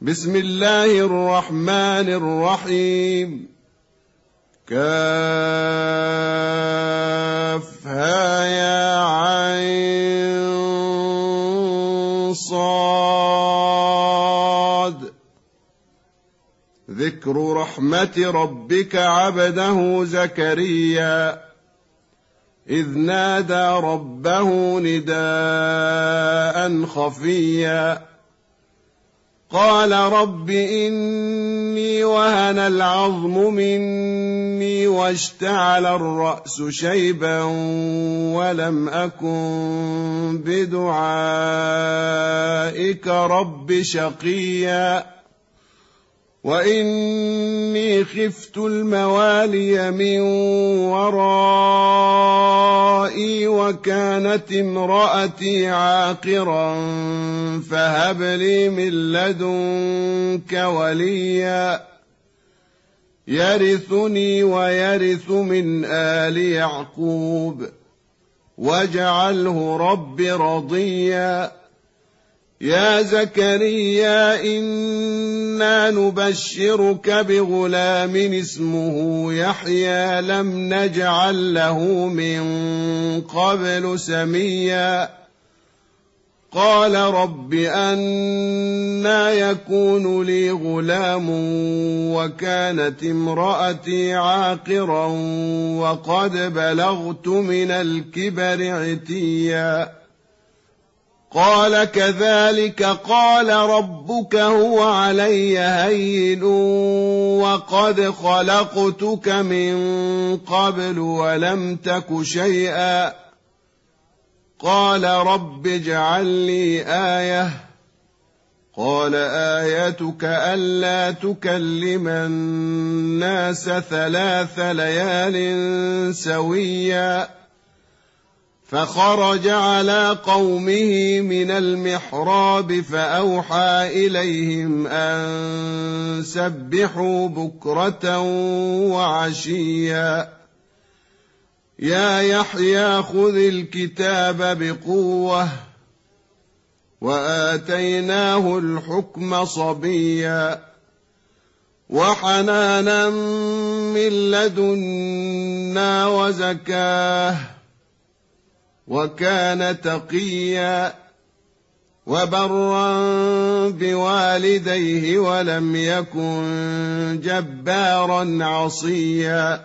بسم الله الرحمن الرحيم. كافها يا عين صاد. ذكر رحمة ربك عبده زكريا إذ نادى ربه نداء خفيا قال رب إني وهن العظم مني واشتعل الرأس شيبا ولم أكن بدعائك رب شقيا وإني خفت الموالي من ورائي وكانت امرأتي عاقرا فهب لي من لدنك وليا يرثني ويرث من آل يعقوب واجعله رب رضيا. يا زكريا إنا نبشرك بغلام اسمه يحيى لم نجعل له من قبل سميا قال رب أنى يكون لي غلام وكانت امرأتي عاقرا وقد بلغت من الكبر عتيا قال كذلك قال ربك هو علي هين وقد خلقتك من قبل ولم تك شيئا قال رب اجعل لي آية قال آيتك ألا تكلم الناس 3 ليال سويا فخرج على قومه من المحراب فأوحى إليهم أن سبحوا بكرة وعشيا يا يحيى خذ الكتاب بقوة وآتيناه الحكم صبيا وحنانا من لدنا وزكاه وكان تقيا وبرا بوالديه ولم يكن جبارا عصيا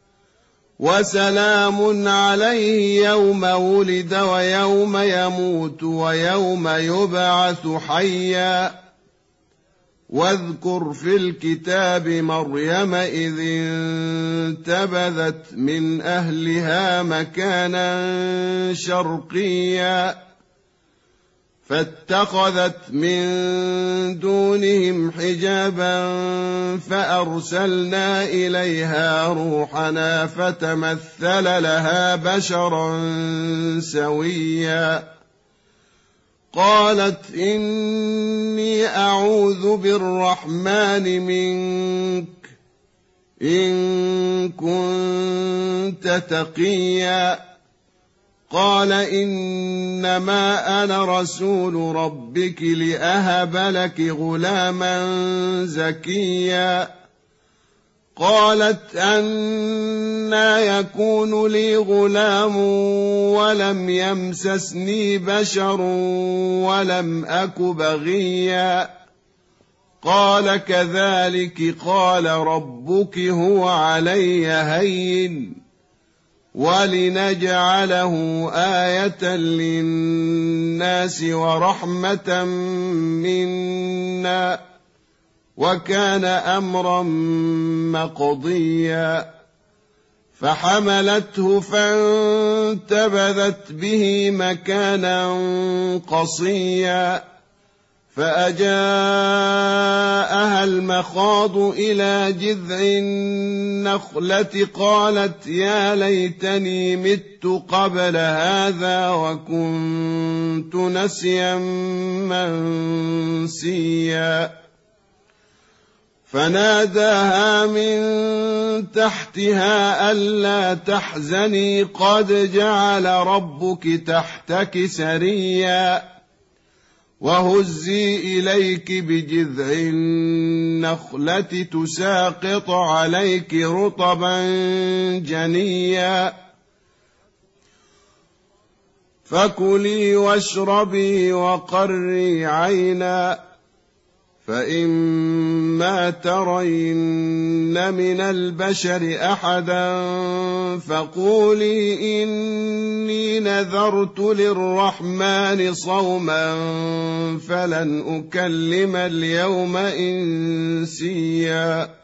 وسلام عليه يوم ولد ويوم يموت ويوم يبعث حيا واذكر في الكتاب مريم إذ انتبذت من أهلها مكانا شرقيا فاتخذت من دونهم حجابا فأرسلنا إليها روحنا فتمثل لها بشرا سويا قالت إني أعوذ بالرحمن منك إن كنت تقيا قال إنما أنا رسول ربك لأهب لك غلاما زكيا قالت أنى يكون لي غلام ولم يمسسني بشر ولم أك بغيا قال كذلك قال ربك هو علي هين ولنجعله آية للناس ورحمة منا وكان أمرا مقضيا فحملته فانتبذت به مكانا قصيا فأجاءها المخاض إلى جذع النخلة قالت يا ليتني مت قبل هذا وكنت نسيا منسيا فناداها من تحتها ألا تحزني قد جعل ربك تحتك سريا وهزي إليك بجذع النخلة تساقط عليك رطبا جنيا فكلي واشربي وقري عينا فإما ترين من البشر أحدا فقولي إني نذرت للرحمن صوما فلن أكلم اليوم إنسيا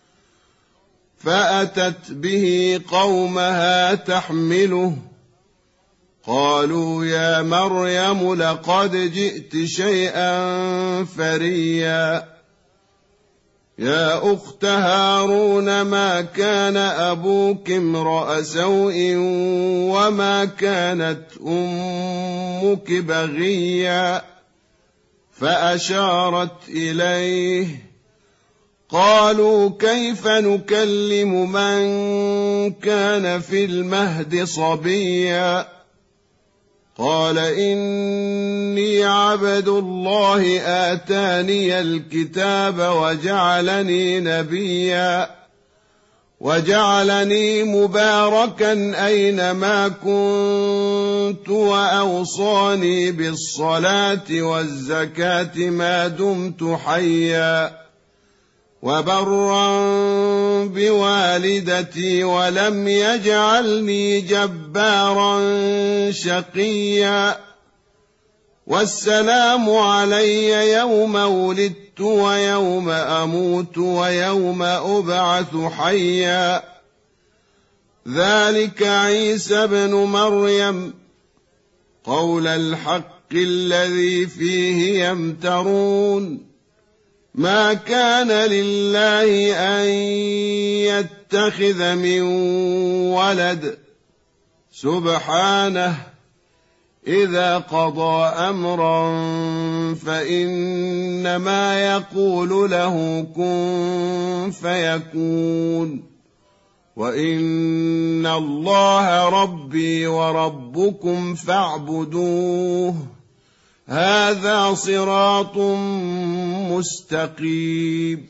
فأتت به قومها تحمله قالوا يا مريم لقد جئت شيئا فريا يا أخت هارون ما كان أبوك امرأ سوء وما كانت أمك بغيا فأشارت إليه قالوا كيف نكلم من كان في المهد صبيا قال إني عبد الله آتاني الكتاب وجعلني نبيا وجعلني مباركا أينما كنت وأوصاني بالصلاة والزكاة ما دمت حيا وبرا بوالدتي ولم يجعلني جبارا شقيا والسلام علي يوم ولدت ويوم أموت ويوم أبعث حيا ذلك عيسى بن مريم قول الحق الذي فيه يمترون ما كان لله أن يتخذ من ولد سبحانه إذا قضى أمرا فإنما يقول له كن فيكون وإن الله ربي وربكم فاعبدوه هذا صراط مستقيم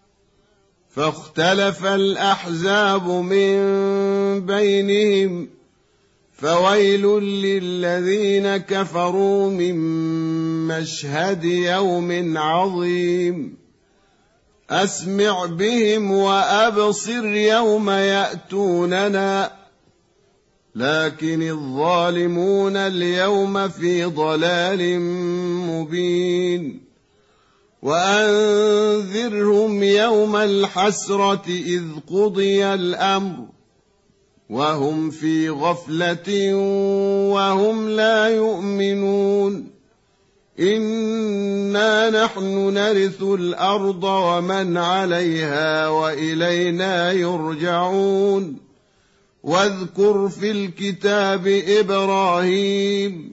فاختلف الأحزاب من بينهم فويل للذين كفروا من مشهد يوم عظيم أسمع بهم وأبصر يوم يأتوننا لكن الظالمون اليوم في ضلال مبين وأنذرهم يوم الحسرة إذ قضي الأمر وهم في غفلة وهم لا يؤمنون إنا نحن نرث الأرض ومن عليها وإلينا يرجعون واذكر في الكتاب إبراهيم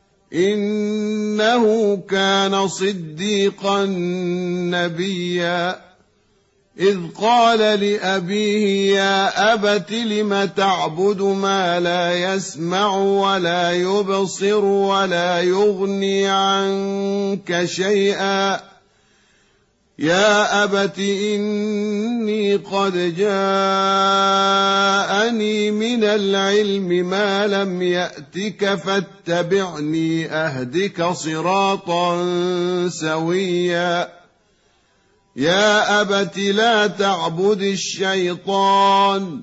إنه كان صديقا نبيا إذ قال لأبيه يا أبت لم تعبد ما لا يسمع ولا يبصر ولا يغني عنك شيئا يا أبت إني قد جاءني من العلم ما لم يأتك فاتبعني أهدك صراطا سويا يا أبت لا تعبد الشيطان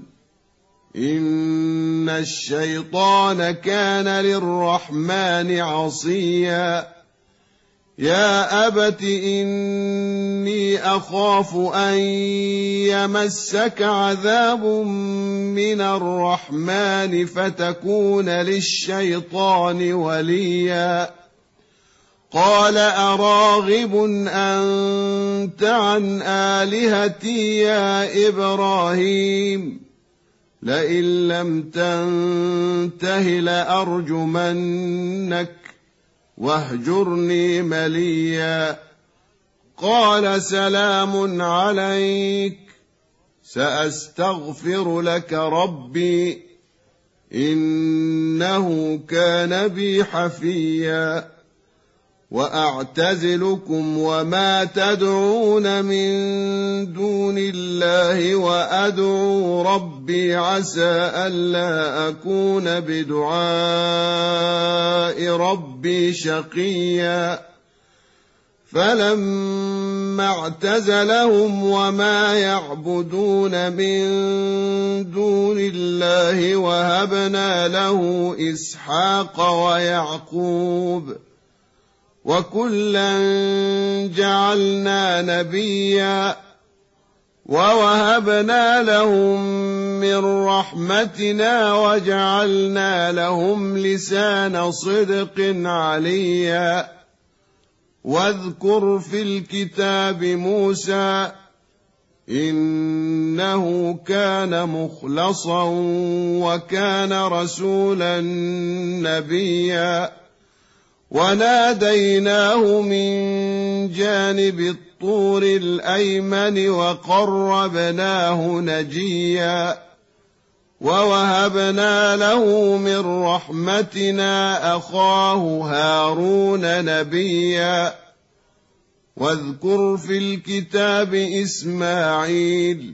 إن الشيطان كان للرحمن عصيا يا أبت إني أخاف أن يمسك عذاب من الرحمن فتكون للشيطان وليا قال أراغب أنت عن آلهتي يا إبراهيم لئن لم تنته لأرجمنك واهجرني مليا قال سلام عليك سأستغفر لك ربي إنه كان بي حفيا وأعتزلكم وما تدعون من دون الله وأدعو ربي عسى ألا أكون بدعاء ربي شقيا فلما اعتزلهم وما يعبدون من دون الله وهبنا له إسحاق ويعقوب وكلا جعلنا نبيا ووهبنا لهم من رحمتنا وجعلنا لهم لسان صدق عليا واذكر في الكتاب موسى إنه كان مخلصا وكان رسولا نبيا وناديناه من جانب الطور الأيمن وقربناه نجيا ووهبنا له من رحمتنا أخاه هارون نبيا واذكر في الكتاب إسماعيل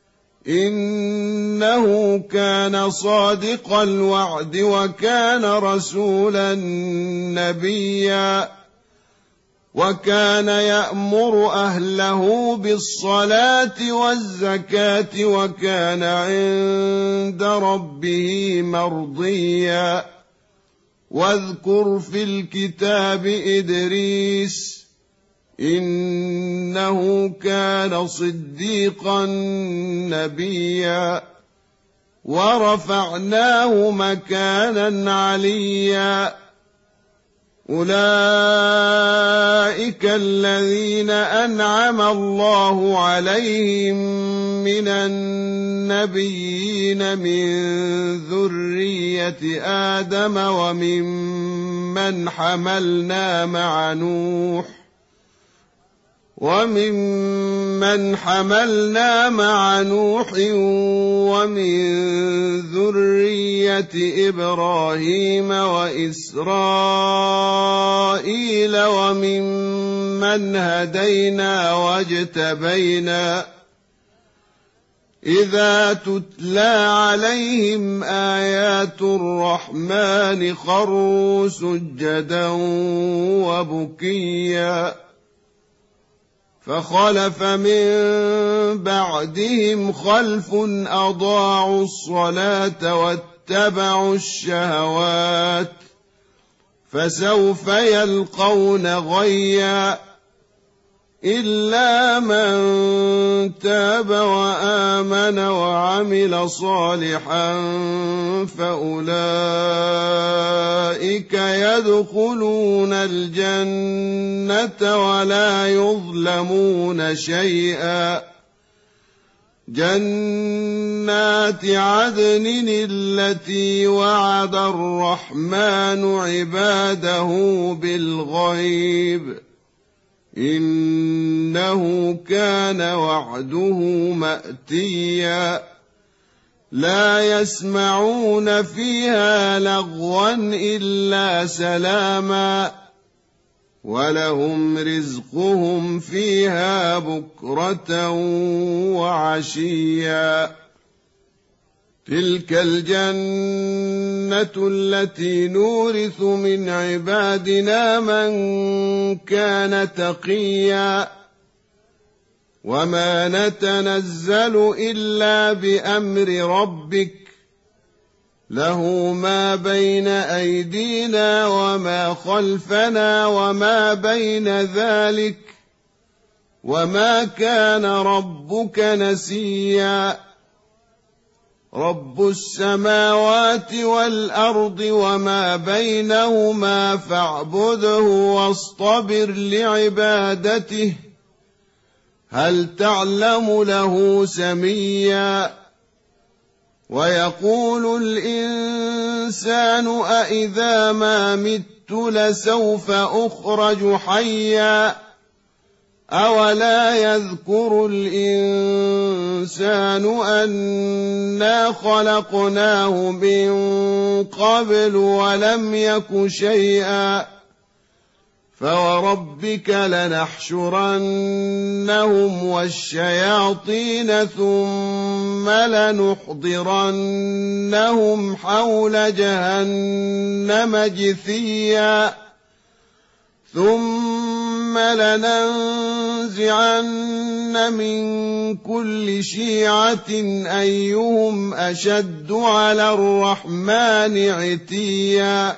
إنه كان صادق الوعد وكان رسولا نبيا وكان يأمر أهله بالصلاة والزكاة وكان عند ربه مرضيا واذكر في الكتاب إدريس إنه كان صديقا نبيا ورفعناه مكانا عليا أولئك الذين أنعم الله عليهم من النبيين من ذرية آدم وممن حملنا مع نوح ومن ذرية إبراهيم وإسرائيل وممن هدينا واجتبينا إذا تتلى عليهم آيات الرحمن خروا سجدا وبكيا فخلف من بعدهم خلف أضاعوا الصلاة واتبعوا الشهوات فسوف يلقون غيا إلا من تاب وآمن وعمل صالحا فأولئك يدخلون الجنة ولا يظلمون شيئا جنات عدن التي وعد الرحمن عباده بالغيب إنه كان وعده مأتيا لا يسمعون فيها لغوا إلا سلاما ولهم رزقهم فيها بكرة وعشيا تلك الجنة التي نورث من عبادنا من كان تقيا وما نتنزل إلا بأمر ربك له ما بين أيدينا وما خلفنا وما بين ذلك وما كان ربك نسيا رب السماوات والأرض وما بينهما فاعبده واصطبر لعبادته هل تعلم له سميا ويقول الإنسان أإذا ما مت لسوف أخرج حيا أولا يذكر الإنسان أنا خلقناه من قبل ولم يك شيئا فوربك لنحشرنهم والشياطين ثم لنحضرنهم حول جهنم جثيا ثم لننزعن من كل شيعة أيهم أشد على الرحمن عتيا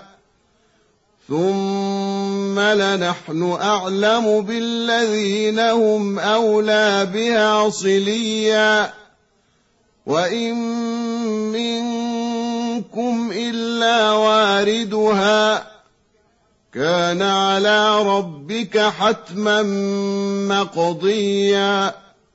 ثم لنحن أعلم بالذين هم أولى بها صليا وإن منكم إلا واردها كان على ربك حتما مقضيا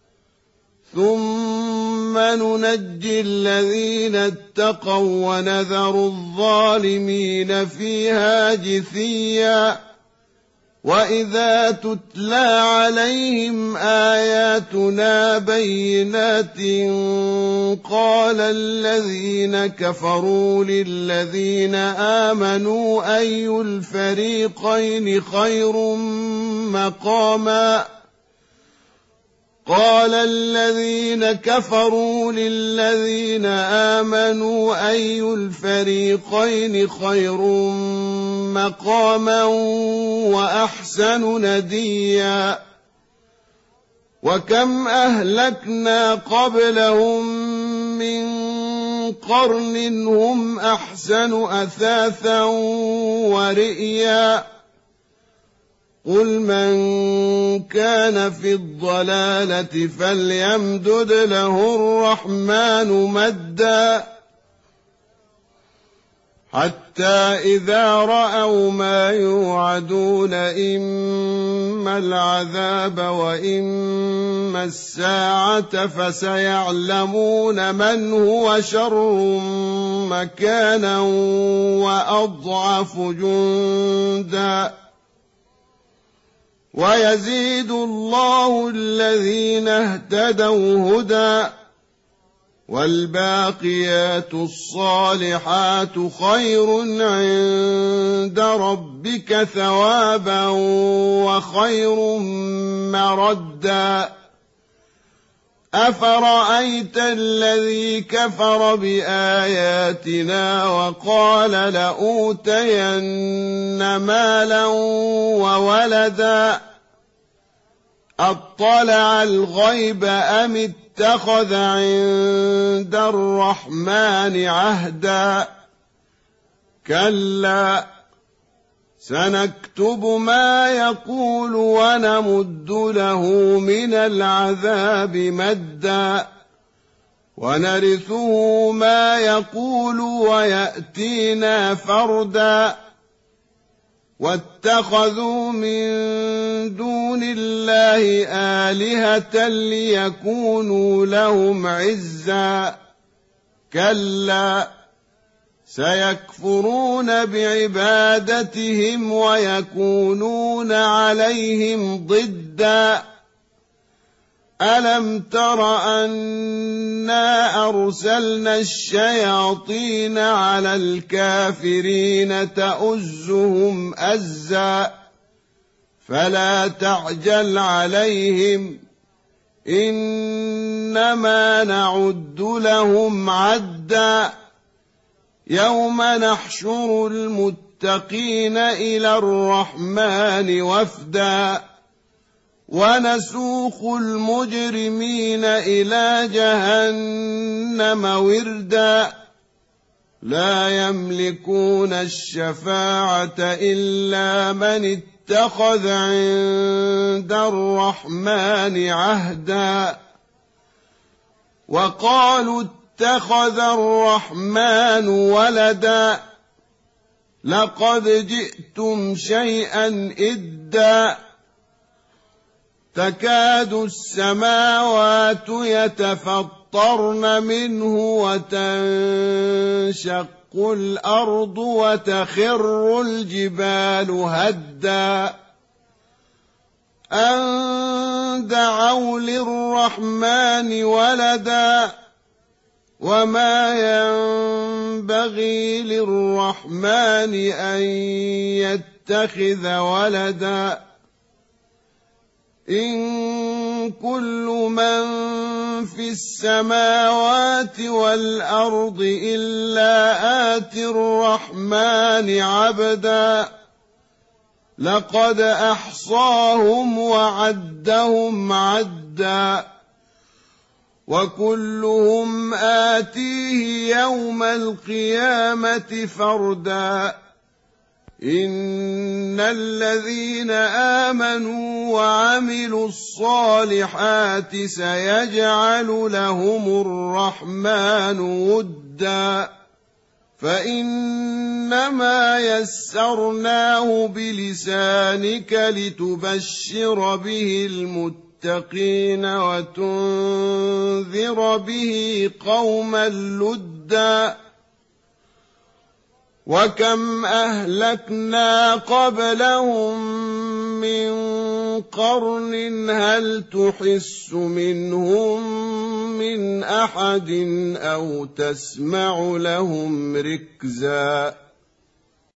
ثم ننجي الذين اتقوا ونذر الظالمين فيها جثيا وإذا تتلى عليهم آياتنا بينات قال الذين كفروا للذين آمنوا أي الفريقين خير مقاما قال الذين كفروا للذين آمنوا أي الفريقين خير مقاما وأحسن نديا وكم أهلكنا قبلهم من قرن هم أحسن أثاثا ورئيا قل من كان في الضلالة فليمدد له الرحمن مدا حتى إذا رأوا ما يوعدون إما العذاب وإما الساعة فسيعلمون من هو شر مكانا وأضعف جندا ويزيد الله الذين اهتدوا هدى والباقيات الصالحات خير عند ربك ثوابا وخير مردا أفرأيت الذي كفر بآياتنا وقال لأوتين مالا وولدا أطلع الغيب أم اتخذ عند الرحمن عهدا كلا سنكتب ما يقول ونمد له من العذاب مدا ونرثه ما يقول ويأتينا فردا واتخذوا من دون الله آلهة ليكونوا لهم عزا كلا سيكفرون بعبادتهم ويكونون عليهم ضدا ألم تر أنا أرسلنا الشياطين على الكافرين تؤزهم أزا فلا تعجل عليهم إنما نعد لهم عدا يوم نحشر المتقين إلى الرحمن وفدا ونسوق المجرمين إلى جهنم وردا لا يملكون الشفاعة إلا من اتخذ عند الرحمن عهدا وقالوا اتخذ الرحمن ولدا لقد جئتم شيئا إدا تكاد السماوات يتفطرن منه وتنشق الأرض وتخر الجبال هدا أن دعوا للرحمن ولدا وما ينبغي للرحمن أن يتخذ ولدا إن كل من في السماوات والأرض إلا آتي الرحمن عبدا لقد أحصاهم وعدهم عدا وكلهم آتيه يوم القيامة فردا إن الذين آمنوا وعملوا الصالحات سيجعل لهم الرحمن ودا فإنما يسرناه بلسانك لتبشر به المتقين وتنذر به قوما لدا وكم أهلكنا قبلهم من قرن هل تحس منهم من أحد أو تسمع لهم ركزا